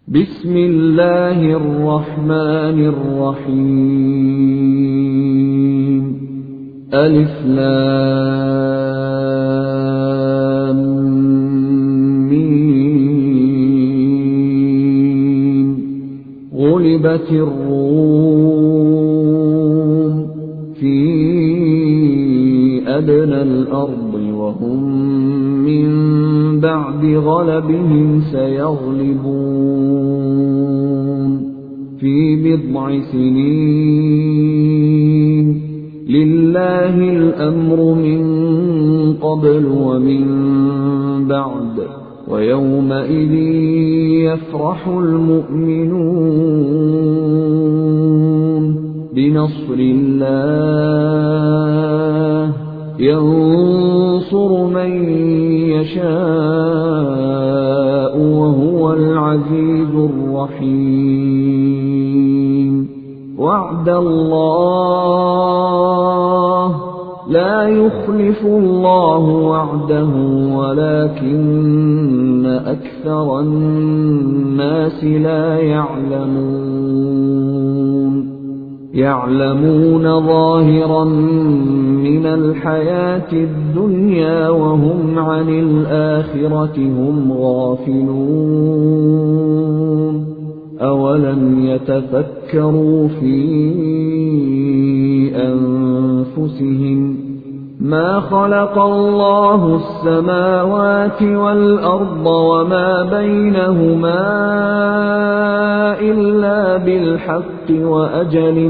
بسم الله الرحمن الرحيم ألف لام ميم غلبت الروم في أدنى الأرض وهم من بعد غلبهم سيغلبون في بضع سنين لله الأمر من قبل ومن بعد ويومئذ يفرح المؤمنون بنصر الله ينصر من يشاء وهو العزيز الرحيم وعد الله لا يخلف الله وعده ولكن أكثر الناس لا يعلمون ظاهرا من الحياة الدنيا وهم عن الآخرة هم غافلون أولم يتفكروا في أنفسهم ما خلق الله السماوات والأرض وما بينهما إلا بالحق وأجل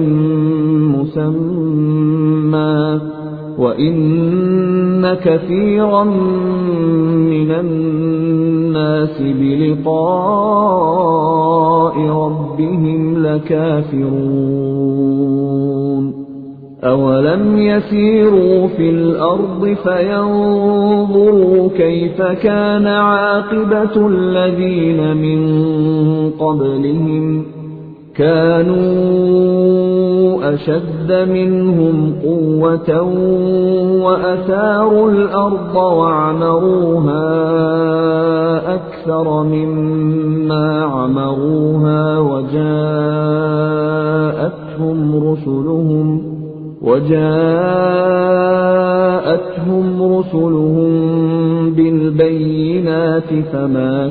مسمى وإن كثيرا من الناس بلقاء ربهم لكافرون أولم يسيروا في الأرض فينظروا كيف كان عاقبة الذين من قبلهم كانوا أشد منهم قوة وأثاروا الأرض وعمروها أكثر مما عمروها وجاءتهم رسلهم بالبينات فما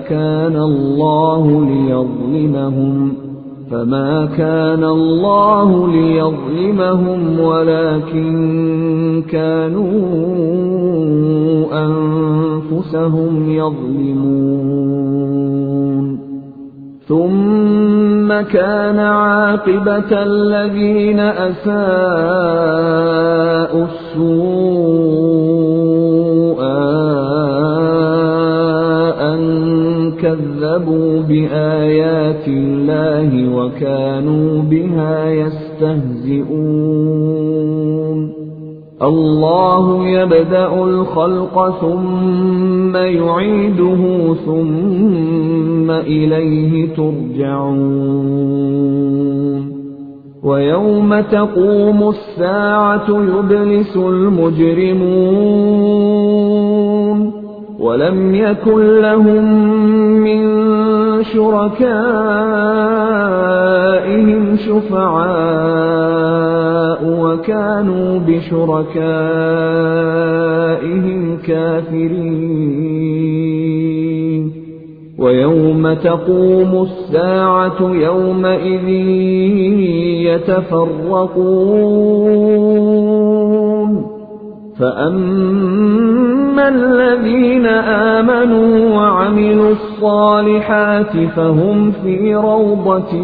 كان الله ليظلمهم ولكن كانوا أنفسهم يظلمون ثم كان عاقبة الذين أساءوا السوء أن كذبوا بآيات الله وكانوا بها يستهزئون الله يبدأ الخلق ثم يعيده ثم إليه ترجعون ويوم تقوم الساعة يبلس المجرمون ولم يكن لهم من شركائهم شفعاء وكانوا بشركائهم كافرين ويوم تقوم الساعة يومئذ يتفرقون فأما الذين آمنوا وعملوا الصالحات فهم في روضة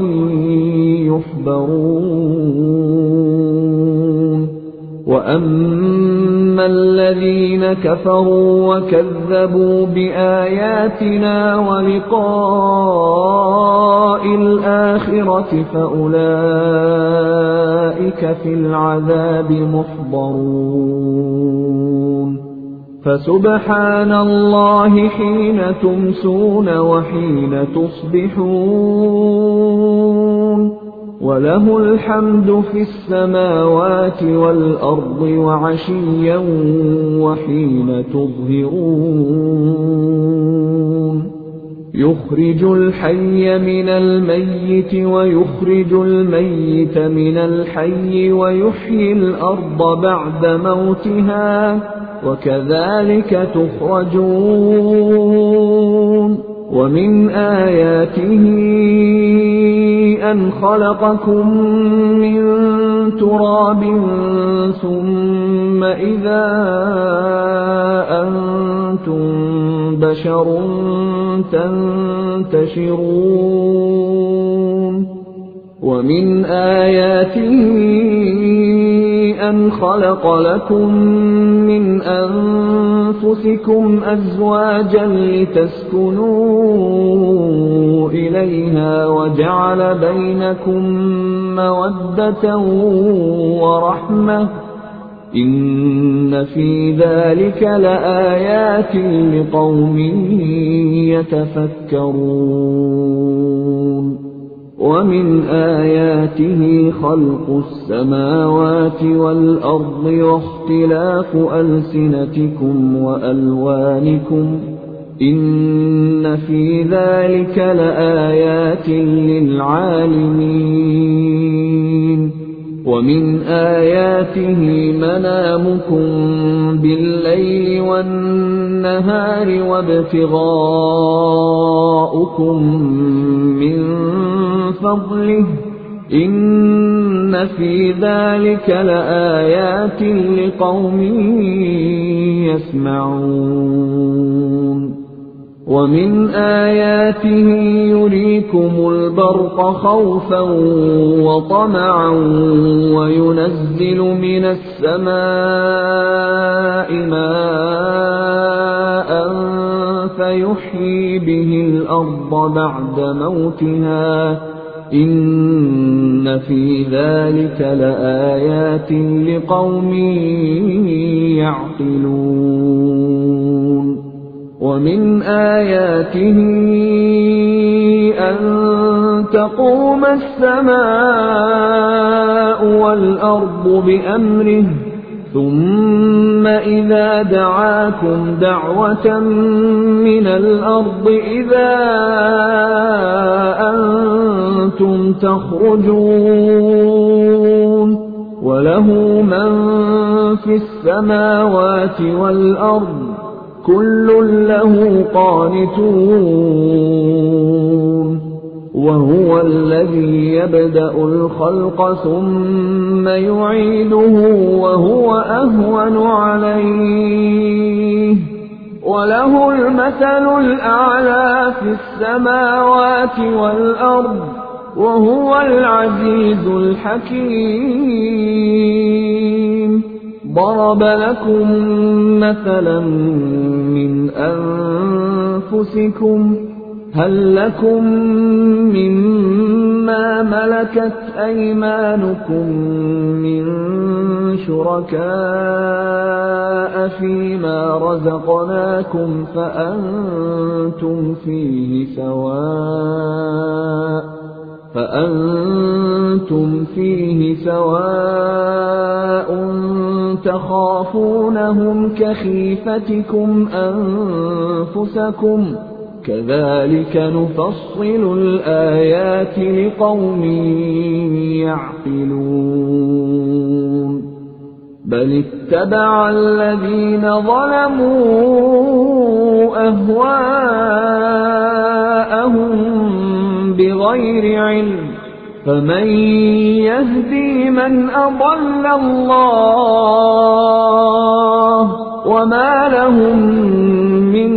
يحبرون وأما الذين كفروا وكذبوا بآياتنا ولقاء الآخرة فأولئك في العذاب محضرون فسبحان الله حين تمسون وحين تصبحون وله الحمد في السماوات والأرض وعشيا وحين تظهرون يخرج الحي من الميت ويخرج الميت من الحي ويحيي الأرض بعد موتها وكذلك تخرجون ومن آياته أن خلقكم من تراب ثم إذا أنتم بشر تنتشرون ومن آياته أن خلق لكم من أنفسكم أزواجا لتسكنوا إليها وجعل بينكم مودة ورحمة إن في ذلك لآيات لقوم يتفكرون ومن آياته خلق السماوات والأرض واختلاف ألسنتكم وألوانكم إن في ذلك لآيات للعالمين ومن آياته منامكم بالليل والنهار وابتغاؤكم من فضله إن في ذلك لآيات لقوم يسمعون ومن آياته يريكم البرق خوفا وطمعا وينزل من السماء ماء فيحيي به الأرض بعد موتها إن في ذلك لآيات لقوم يعقلون ومن آياته أن تقوم السماء والأرض بأمره ثم إذا دعاكم دعوة من الأرض إذا أنتم تخرجون وله من في السماوات والأرض كل له قانتون وهو الذي يبدأ الخلق ثم يعيده وهو أهون عليه وله المثل الأعلى في السماوات والأرض وهو العزيز الحكيم ضرب لكم مثلا من أنفسكم هل لكم مما ملكت أيمانكم من شركاء فيما رزقناكم فأنتم فيه سواء تخافونهم كخيفتكم أنفسكم كذلك نفصل الآيات لقوم يعقلون بل اتبع الذين ظلموا أهواءهم بغير علم فمن يهدي من أضل الله وما لهم من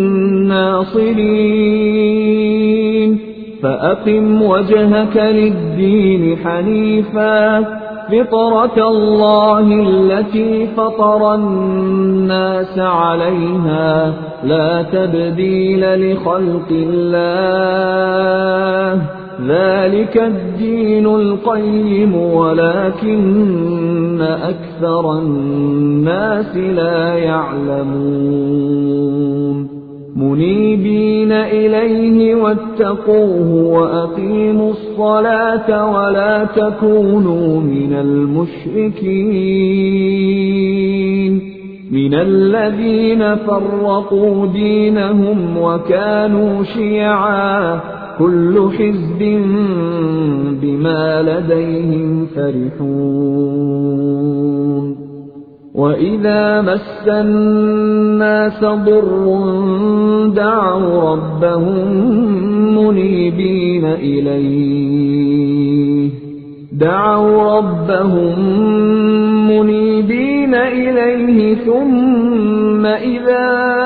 ناصرين فأقم وجهك للدين حنيفا فطرة الله التي فطر الناس عليها لا تبديل لخلق الله ذلك الدين القيم ولكن أكثر الناس لا يعلمون منيبين إليه واتقوه وأقيموا الصلاة ولا تكونوا من المشركين مِنَ الَّذِينَ فَرَّقُوا دِينَهُمْ وَكَانُوا شِيَعًا كُلُّ حِزْبٍ بِمَا لَدَيْهِمْ فَرِحُونَ وَإِذَا مَسَّ النَّاسَ ضُرٌّ دَعَوْا رَبَّهُم مُّنِيبِينَ إِلَيْهِ ثُمَّ إِذَا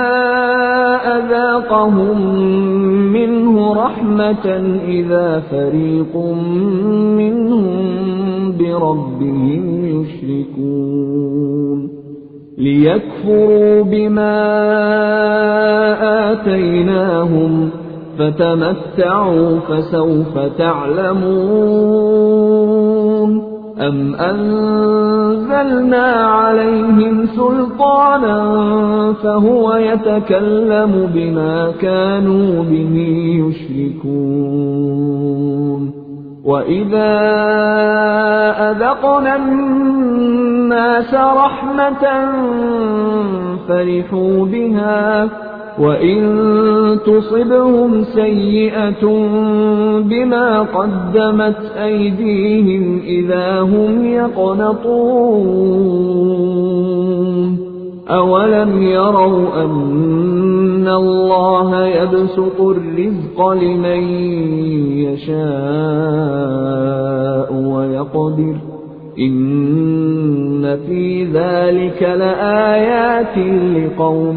أَذَاقَهُم مِّنْهُ رَحْمَةً إِذَا فَرِيقٌ مِّنْهُم بِرَبِّهِمْ يُشْرِكُونَ لِيَكْفُرُوا بِمَا آتَيْنَاهُمْ فَتَمَتَّعُوا فَسَوْفَ تَعْلَمُونَ أَمْ أَنزَلْنَا عَلَيْهِمْ سُلْطَانًا فَهُوَ يَتَكَلَّمُ بِمَا كَانُوا بِهِ يُشْرِكُونَ وَإِذَا أَذَقْنَا النَّاسَ رَحْمَةً فَرِحُوا بِهَا وَإِن تُصِبْهُمْ سَيِّئَةٌ بِمَا قَدَّمَتْ أَيْدِيهِمْ إِذَا هُمْ يَقْنَطُونَ أَوَلَمْ يَرَوْا أَنَّ اللَّهَ يَبْسُطُ الرِّزْقَ لِمَن يَشَاءُ وَيَقْدِرُ إِنَّ فِي ذَلِكَ لَآيَاتٍ لِقَوْمٍ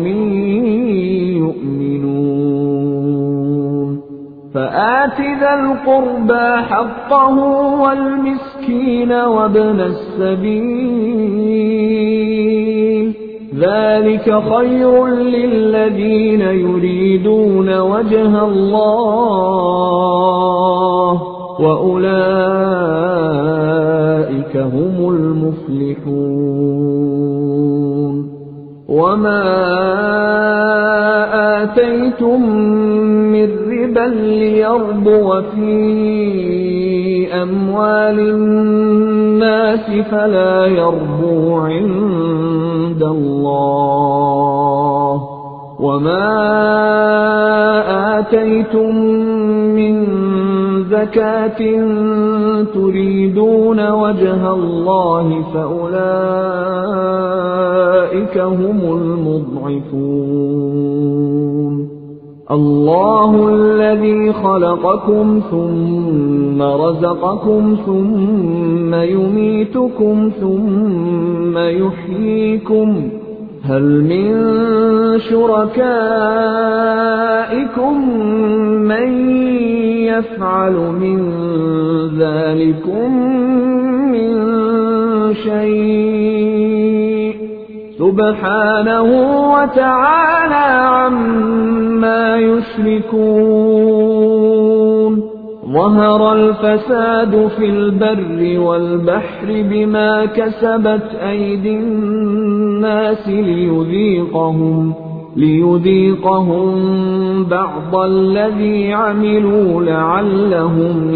يُؤْمِنُونَ فَآتِ ذَا الْقُرْبَى حَقَّهُ وَالْمِسْكِينَ وَابْنَ السَّبِيلِ ذَلِكَ خَيْرٌ لِّلَّذِينَ يُرِيدُونَ وَجْهَ اللَّهِ وَأُولَٰئِكَ هُمُ الْمُفْلِحُونَ وَمَا آتَيْتُم مِّن رِّبًا لِّيَرْبُوَ فِي أَمْوَالِ النَّاسِ فَلَا يَرْبُو عِندَ اللَّهِ وَمَا آتَيْتُم مِّن زَكَاةٍ تُرِيدُونَ وَجْهَ اللَّهِ فَأُولَٰئِكَ هُمُ الْمُضْعِفُونَ اللَّهُ الَّذِي خَلَقَكُمْ ثُمَّ رَزَقَكُمْ ثُمَّ يُمِيتُكُمْ ثُمَّ يُحْيِيكُمْ هَلْ مِن شُرَكَائِكُم مَّن يَفْعَلُ مِن ذَٰلِكُم مِّن شَيْءٍ سُبْحَانَهُ وَتَعَالَىٰ عَمَّا يُشْرِكُونَ ظَهَرَ الْفَسَادُ فِي الْبَرِّ وَالْبَحْرِ بِمَا كَسَبَتْ أَيْدِي النَّاسِ لِيُذِيقَهُم بَعْضَ الَّذِي عَمِلُوا لَعَلَّهُمْ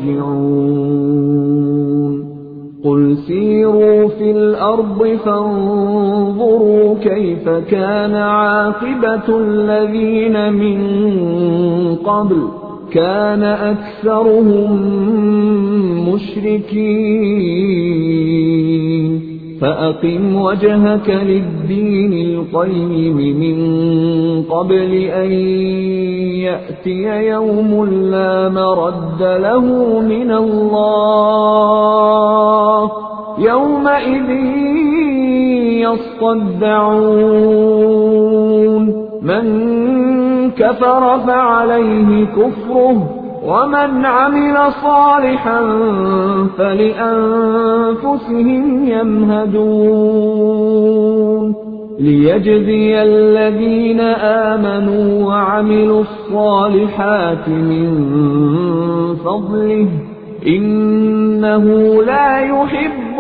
يَرْجِعُونَ قُلْ سِيرُوا فِي الْأَرْضِ فَانظُرُوا كَيْفَ كَانَ عَاقِبَةُ الَّذِينَ مِن قَبْلُ كَانَ أَكْثَرُهُم مُّشْرِكِينَ فَأَقِمْ وَجْهَكَ لِلدِّينِ الْقَيِّمِ مِن قَبْلِ أَن يَأْتِيَ يَوْمٌ لَّا مَرَدَّ لَهُ مِنَ اللَّهِ يَوْمَئِذٍ يَصَّدَّعُونَ مَن كَفَرَ فَعَلَيْهِ كُفْرُهُ وَمَنْ عَمِلَ صَالِحًا فَلِأَنفُسِهِمْ يَمْهَدُونَ لِيَجْزِيَ الَّذِينَ آمَنُوا وَعَمِلُوا الصَّالِحَاتِ مِن فَضْلِهِ إِنَّهُ لَا يُحِبُّ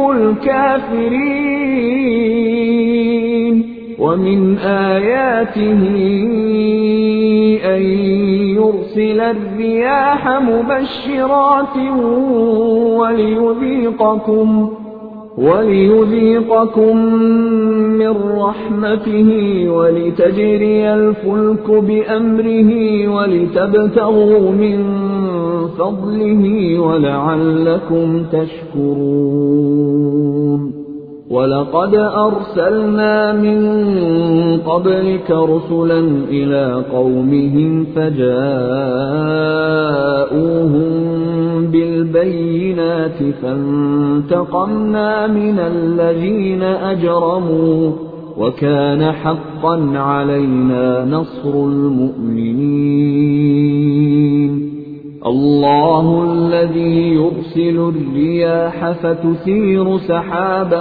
الْكَافِرِينَ وَمِنْ آيَاتِهِ أَن يُرْسِلَ الرِّيَاحَ مُبَشِّرَاتٍ وَلِيُذِيقَكُم مِّن رَّحْمَتِهِ وَلِتَجْرِيَ الْفُلْكُ بِأَمْرِهِ وَلِتَبْتَغُوا مِن فَضْلِهِ وَلَعَلَّكُمْ تَشْكُرُونَ وَلَقَدْ أَرْسَلْنَا مِن قَبْلِكَ رُسُلًا إِلَىٰ قَوْمِهِمْ فَجَاءُوهُم بِالْبَيِّنَاتِ فَانتَقَمْنَا مِنَ الَّذِينَ أَجْرَمُوا وَكَانَ حَقًّا عَلَيْنَا نَصْرُ الْمُؤْمِنِينَ اللَّهُ الَّذِي يُرْسِلُ الرِّيَاحَ فَتُثِيرُ سَحَابًا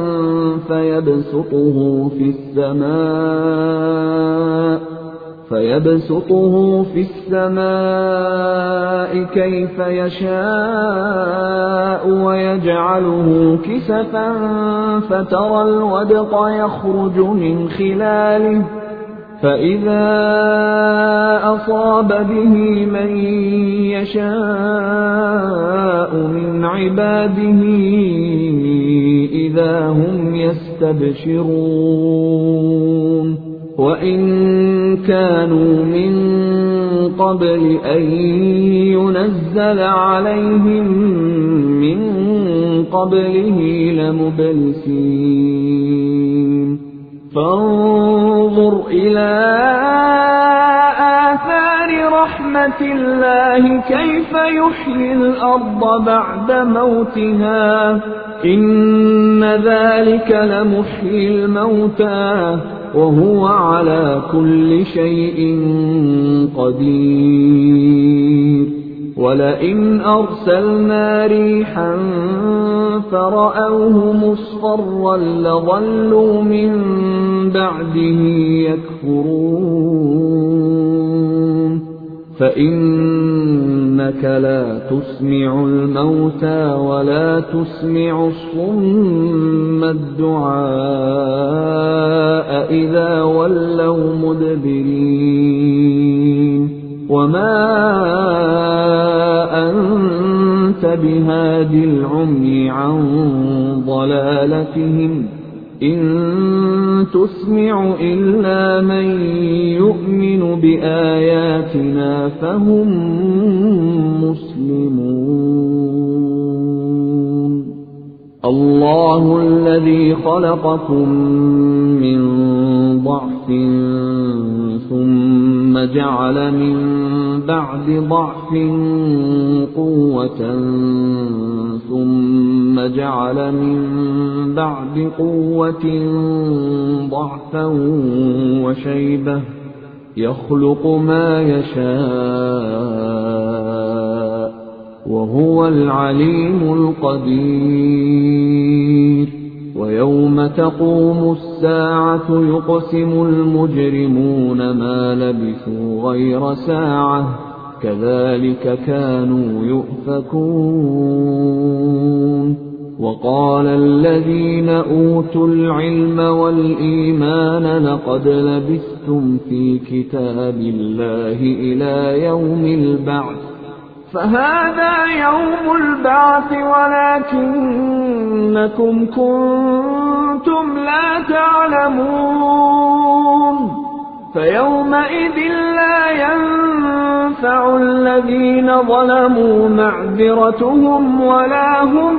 فَيَبْسُطُهُ فِي السَّمَاءِ كَيْفَ يَشَاءُ وَيَجْعَلُهُ كِسَفًا فَتَرَى الْوَدْقَ يَخْرُجُ مِنْ خِلَالِهِ فَإِذَا أَصَابَ بِهِ مَن يَشَاءُ مِنْ عِبَادِهِ إِذَا هُمْ يَسْتَبْشِرُونَ وَإِن كَانُوا مِن قَبْلِ أَن يُنَزَّلَ عَلَيْهِم مِّن قَبْلِهِ لَمُبْلِسِينَ فانظُرْ إِلَىٰ آثَارِ رَحْمَةِ اللَّهِ كَيْفَ يُحْيِي الْأَرْضَ بَعْدَ مَوْتِهَا إِنَّ ذَٰلِكَ لَمُحْيِي الْمَوْتَىٰ وَهُوَ عَلَىٰ كُلِّ شَيْءٍ قَدِيرٌ وَلَئِنْ أَرْسَلْنَا رِيحًا فَرَأَوْهُ مُصْفَرًّا لَّظَلُّوا مِن بَعْدِهِ يَكْفُرُونَ فَإِنَّكَ لَا تُسْمِعُ الْمَوْتَىٰ وَلَا تُسْمِعُ الصُّمَّ الدُّعَاءَ إِذَا وَلَّوْا مُدْبِرِينَ وَمَا أَنتَ بِهَادِ الْعُمْيِ عَن ضَلَالَتِهِمْ إِن تُسْمِعُ إِلَّا مَن يُؤْمِنُ بِآيَاتِنَا فَهُم مُّسْلِمُونَ اللَّهُ الَّذِي خَلَقَكُم مِّن ضَعْفٍ ثُمَّ جَعَلَ مِن بَعْدِ ضَعْفٍ قُوَّةً ثُمَّ جَعَلَ مِن بَعْدِ قُوَّةٍ ضَعْفًا وَشَيْبَةً يَخْلُقُ مَا يَشَاءُ وَهُوَ الْعَلِيمُ الْقَدِيرُ وَيَوْمَ تَقُومُ السَّاعَةُ يُقْسِمُ الْمُجْرِمُونَ مَا لَبِثُوا غَيْرَ سَاعَةٍ كَذَلِكَ كَانُوا يُؤْفَكُونَ وَقَالَ الَّذِينَ أُوتُوا الْعِلْمَ وَالْإِيمَانَ لَقَدْ لَبِثْتُمْ فِي كِتَابِ اللَّهِ إِلَىٰ يَوْمِ الْبَعْثِ فَهَٰذَا يَوْمُ الْبَعْثِ وَلَٰكِنَّكُمْ كُنتُمْ لَا تَعْلَمُونَ فَيَوْمَئِذٍ لَّا يَنفَعُ الَّذِينَ ظَلَمُوا مَعْذِرَتُهُمْ وَلَا هُمْ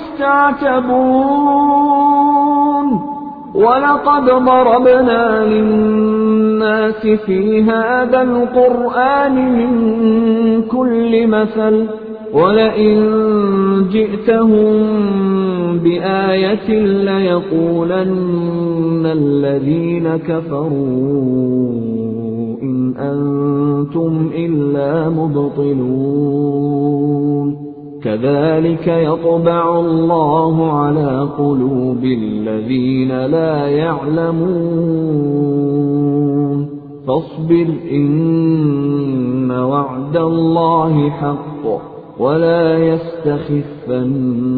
يُسْتَعْتَبُونَ وَلَقَدْ ضَرَبْنَا لِلنَّاسِ فِي هَٰذَا الْقُرْآنِ مِن كُلِّ مَثَلٍ وَلَئِن جِئْتَهُم بِآيَةٍ لَّيَقُولَنَّ الَّذِينَ كَفَرُوا إِنْ أَنتُمْ إِلَّا مُبْطِلُونَ كَذَلِكَ يَطْبَعُ اللَّهُ عَلَىٰ قُلُوبِ الَّذِينَ لَا يَعْلَمُونَ فَاصْبِرْ إِنَّ وَعْدَ اللَّهِ حَقٌّ وَلَا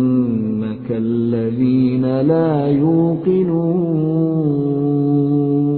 يَسْتَخِفَّنَّكَ الَّذِينَ لَا يُوقِنُونَ